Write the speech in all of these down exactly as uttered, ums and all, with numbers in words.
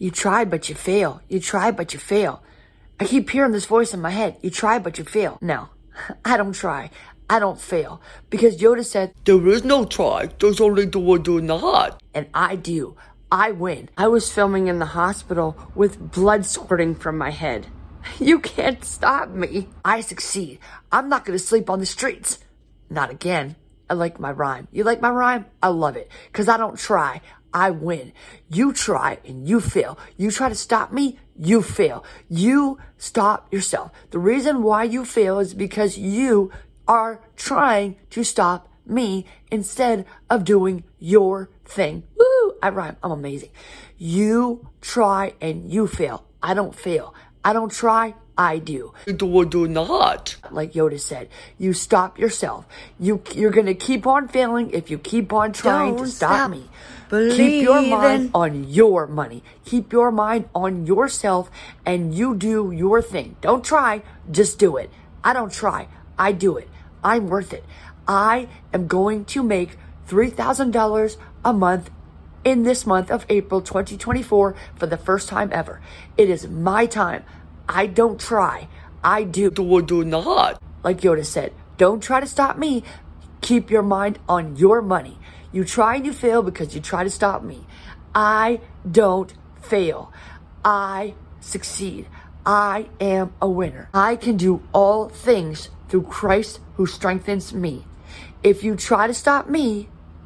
You try, but you fail. You try, but you fail. I keep hearing this voice in my head. You try, but you fail. No, I don't try. I don't fail. Because Yoda said, there is no try. There's only do or do not. And I do. I win. I was filming in the hospital with blood squirting from my head. You can't stop me. I succeed. I'm not going to sleep on the streets. Not again. I like my rhyme. You like my rhyme? I love it. Because I don't try. I win. You try and you fail. You try to stop me, you fail. You stop yourself. The reason why you fail is because you are trying to stop me instead of doing your thing. Woo! I rhyme. I'm amazing. You try and you fail. I don't fail. I don't try. I do. Do or do not. Like Yoda said, you stop yourself. You, you're going to keep on failing if you keep on trying Don't to stop, stop me. believing. Keep your mind on your money. Keep your mind on yourself and you do your thing. Don't try. Just do it. I don't try. I do it. I'm worth it. I am going to make three thousand dollars a month in this month of April twenty twenty-four for the first time ever. It is my time. I don't try. I do. Do or do not. Like Yoda said, don't try to stop me. Keep your mind on your money. You try and you fail because you try to stop me. I don't fail. I succeed. I am a winner. I can do all things through Christ who strengthens me. If you try to stop me,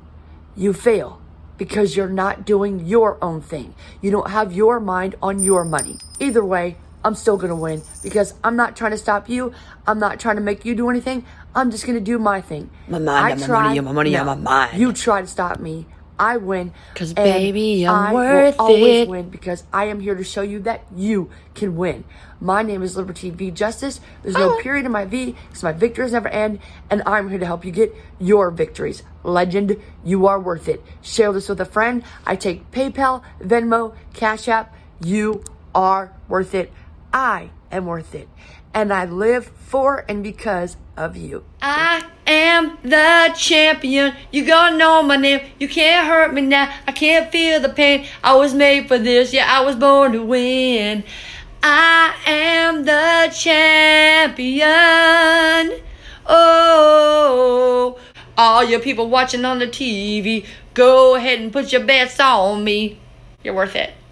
you fail because you're not doing your own thing. You don't have your mind on your money. Either way, I'm still going to win because I'm not trying to stop you. I'm not trying to make you do anything. I'm just going to do my thing. My mind, I my money, my money, no, my mind. You try to stop me. I win. Cause and baby, I'm I worth will always it. win because I am here to show you that you can win. My name is Liberty V Justice. There's no Oh. period in my V because my victories never end, and I'm here to help you get your victories. Legend, you are worth it. Share this with a friend. I take PayPal, Venmo, Cash App. You are worth it. I am worth it. And I live for and because of you. I am the champion. You gotta know my name. You can't hurt me now. I can't feel the pain. I was made for this. Yeah, I was born to win. I am the champion. Oh, all you people watching on the T V, go ahead and put your bets on me. You're worth it.